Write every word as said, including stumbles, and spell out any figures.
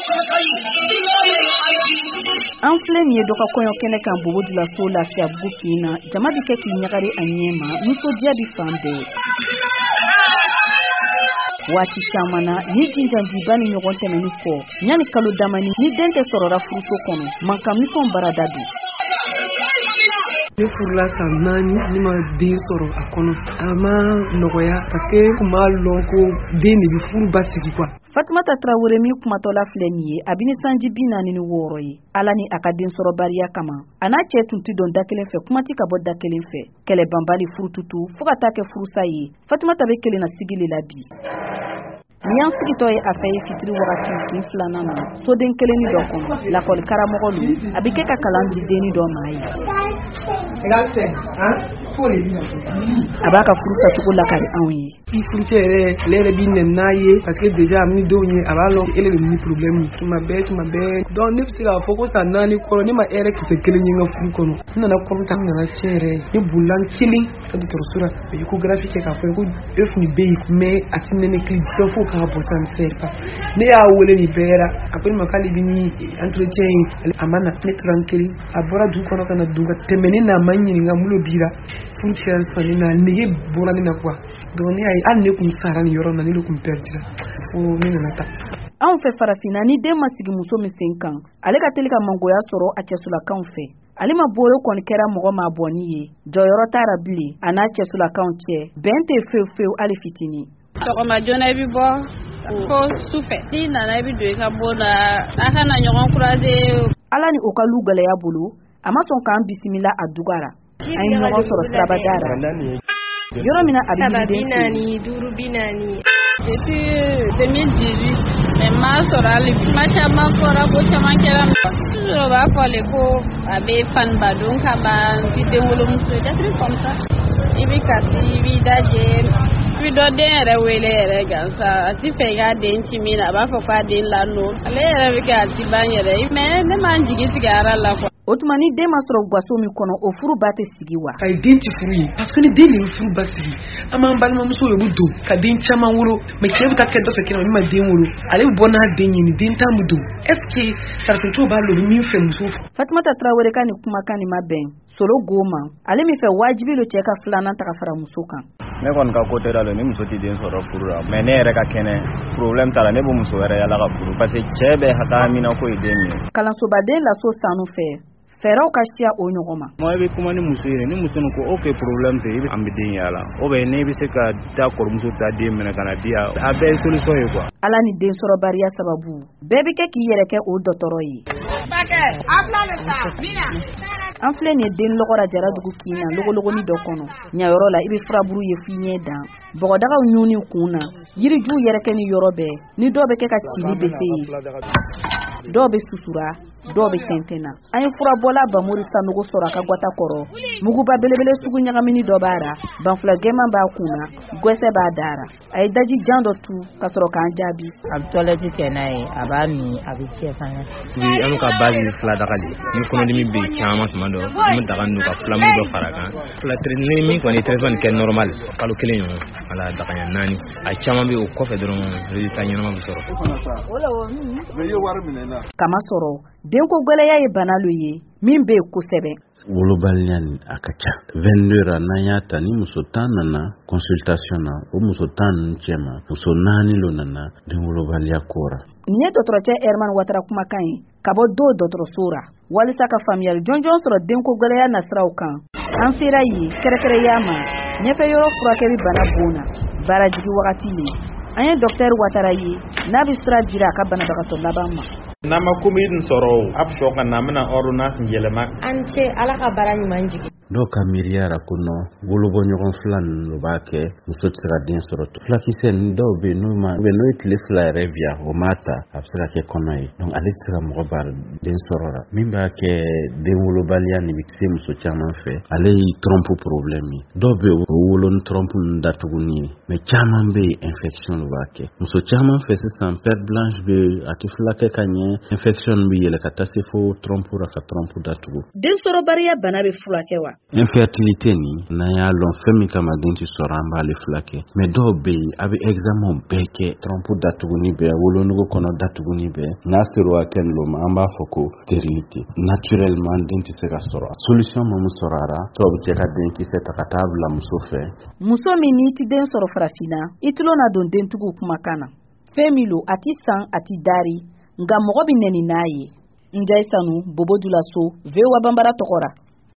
an filɛ nin ye dɔ ka kɔɲɔ kɛnɛ kan bobo de la so lafiya bugu kin na jama bi kɛ k'i ɲagari a ɲɛma nisɔndiya bi fan bɛɛ waati caman na ni jinjanjiba ni ɲɔgɔn tɛmɛni kɔ ɲani kalo damani ni den tɛ sɔrɔra furuso kɔnɔ mankamisɔn barada don ne furula san naani ne ma den sɔrɔ a kɔnɔ a ma nɔgɔya parce que kun b'a lɔn ko den de bi furu ba sigi quoi. Fatumata Traoré min kumatɔla filɛ nin ye a bi ni sanji bi naani ni wɔɔrɔ ye ala ni a ka den sɔrɔbariya kama a n'a cɛ tun ti dɔn da kelen fɛ kuma ti ka bɔ da kelen fɛ kɛlɛ banbali furututu fo ka taa kɛ furusa ye Fatumata be kelen na sigi le la bi ni y'an sigitɔ ye a fɛ ye fitiri wagati kin filanan na soden kelenni dɔ kɔnɔ lakɔli karamɔgɔ lu a bi kɛ ka kalan di denni dɔ ma ye a b'a ka furusa cogo lakari anw ye i furucɛ yɛrɛ ale yɛrɛ b'i nɛn n'a ye parce que déjà a mi denw ye a b'a lɔn ele de ni problème tuma bɛɛ tuma bɛɛ donc ne bɛ se k'a fɔ ko san naani kɔrɔ ne ma hɛrɛ kisɛ kelen ye n ka furu kɔnɔ n nana kɔrɔta n nana tiɲɛ yɛrɛ ne bolila n kelen ka dɔgɔtɔrɔso la u ye échographie kɛ k'a fɔ ko œuf nin bɛ yen mais a ti nɛnɛ kili dɔ fo k'a bɔ ça ne sert pas ne y'a wele nin bɛɛ la a ko ne ma k'ale bi ni entretien ye a ma na ne taara n kelen a bɔra du kɔnɔ ka na dun ka tɛmɛ ne n'a ma ɲininka mulo bira furu kɛra san ne na nege bɔra ne na quoi donc ne y'a ye hali ne kun sara nin yɔrɔ na ne de kun perdira fo ne nana ta anw fɛ farafinna ni den ma sigi muso min sen kan ale ka teli ka mangoya sɔrɔ a cɛsulakanw fɛ ale ma bolo kɔni kɛra mɔgɔ ma bɔnni ye jɔyɔrɔ tara bilen a n'a cɛsulakanw cɛ bɛn tɛ fewu fewu hali fitini sɔgɔma joona i bi bɔ ko sufɛ n'i nana i bi don i ka bon na a kana ɲɔgɔn croiser ala ni o ka lu gɛlɛya bolo a ma sɔn k'an bisimila a dugara an ye ɲɔgɔn sɔrɔ sirabadara yɔrɔ min na a bɛ yiriden naani duuru bi naani depuis deux mille dix-huit mais m'a sɔrɔ hali bi kuma caman fɔra ko caman kɛra toujours b'a fɔ le ko a bɛ fanba don ka ban n ti den wolomuso des trucs comme ça i bɛ kasi i b'i daje i bɛ dɔ den yɛrɛ wele yɛrɛ gansa a ti fɛ i k'a den ci min na a b'a fɔ k'a den lanɔ ale yɛrɛ bɛ kɛ a ti ban yɛrɛ mais ne m'an jigi tigɛ ara la quoi. o tuma ni den ma sɔrɔ gaso min kɔnɔ o furu ba tɛ sigi wa a ye den ti furu ye parce que ni den de ye furu ba sigi an b'an balimamuso ye u don ka den caman wolo mais cɛ bɛ taa kɛ dɔ fɛ kɛnɛ min ma den wolo ale bɛ bɔ n'a den ye ni den tan mu don est ce que saratocogo b'a lɔ min fɛ muso Fatumata Traoré ka nin kumakan nin ma bɛn solo goma ale min fɛ wajibi lo cɛ ka filanan ta ka fara muso kan ne kɔni ka côté la ni muso ti den sɔrɔ furu la mais ne yɛrɛ ka kɛnɛ problème t'a la ne bɛ muso wɛrɛ yala ka furu parce que cɛ bɛ hakɛ min na ko ye den ye kalansobaden laso sanu fɛ fɛɛrɛw ka siya o ɲɔgɔn ma moi bɛ kuma ni muso ye ni muso ko ok problème tɛ i bɛ an bɛ den yala o bɛ ne bɛ se ka taa kɔrɔmuso ta den minɛ ka na di a bɛɛ ye solution ye quoi ala ni den sɔrɔbariya sababu bɛɛ bɛ kɛ k'i yɛrɛ kɛ o dɔtɔrɔ ye an filɛ nin ye den lɔgɔra Jaradugu kin na logologoni dɔ kɔnɔ ɲayɔrɔ la i bɛ furaburu ye f'i ɲɛ dan bɔgɔdagaw ɲuni kun na yirijuw yɛrɛ kɛ ni yɔrɔ bɛɛ ni dɔw bɛ kɛ ka cili bese ye dɔw bɛ sutura dɔw bɛ tɛntɛnna an ye furabɔla Bamori Sanogo sɔrɔ a ka gwata kɔrɔ muguba belebele sugu ɲagamini dɔ b'a ra banfula gɛman b'a kun na gwɛsɛ b'a dara a ye daji jan dɔ tu ka sɔrɔ k'an jaabi a bɛ toilette kɛ n'a ye a b'a min a bɛ cɛ fana oui an ka base ni fila daga de ni kɔnɔdimi bɛ caman tuma dɔ an bɛ daga ninnu ka filamu dɔ fara kan fila ni min kɔni traitement kɛ normal kalo kelen ɲɔgɔn ala dagaɲa naani a caman bɛ o kɔfɛ dɔrɔn résultat ɲɛnama bɛ sɔrɔ kama sɔrɔ denko gwɛlɛya ye bana lo ye min bɛ kosɛbɛ wolobaliya ni a ka ca vingt-deux ra n'an y'a ta ni muso tan nana consultation na o muso tan ninnu cɛ ma muso naani lo nana den wolobaliya kora nin ye dɔgɔtɔrɔcɛ Herman Watara kumakan ye ka bɔ do dɔgɔtɔrɔso ra walisa ka faamuyali jɔnjɔn sɔrɔ denko gwɛlɛya nasiraw kan an sera ye kɛrɛkɛrɛya ma ɲɛfɛ yɔrɔ furakɛli bana bon na baarajigi wagati le an ye docteur Watara ye n'a bɛ sira dira a ka banabagatɔ laban ma n'a ma commune sɔrɔ a bɛ sɔn ka na an bɛna ordonnance yɛlɛma an cɛ ala ka baara ɲuman jigin dɔw ka miiriya ra ko nɔ wolobɔ ɲɔgɔn fila ninnu b'a kɛ muso tɛ se ka den sɔrɔ fulakisɛ ninnu dɔw bɛ yen n'o ma n'o ye tile fila yɛrɛ biya o m'a ta a bɛ se ka kɛ kɔnɔ ye donc ale tɛ se ka mɔgɔ baara den sɔrɔ la min b'a kɛ den wolobaliya nin bɛ se muso caman fɛ ale ye trompe problème ye dɔw bɛ yen o wolo ni trompe ninnu datuguni ye mais caman bɛ yen infection de b'a kɛ muso caman fɛ sisan perte blanche bɛ a tɛ fulakɛ ka ɲɛ infection bɛ yɛlɛ ka taa se fo trompe ra ka trompe datugu den sɔrɔbariya bana bɛ furakɛ wa infertilité ni n'a y'a lɔn fɛn min kama den ti sɔrɔ an b'ale fila kɛ mais dɔw be yen a bɛ examen bɛɛ kɛ trompe datuguni bɛɛ wolonugu kɔnɔ datuguni bɛɛ n'a sera o hakɛ lo ma an b'a fɔ ko stérilité naturellement den ti se ka sɔrɔ solution mun sɔrɔra tɔw bɛ cɛ ka den kisɛ ta ka taa bila muso fɛ muso min n'i ti den sɔrɔ farafina i tulo na don dentigiw kumakan na fɛn min lo a ti san a ti dari nka mɔgɔ bi nɛni n'a ye Njai Sanu, Bobo Dulaso, V O A Bambara Tokora.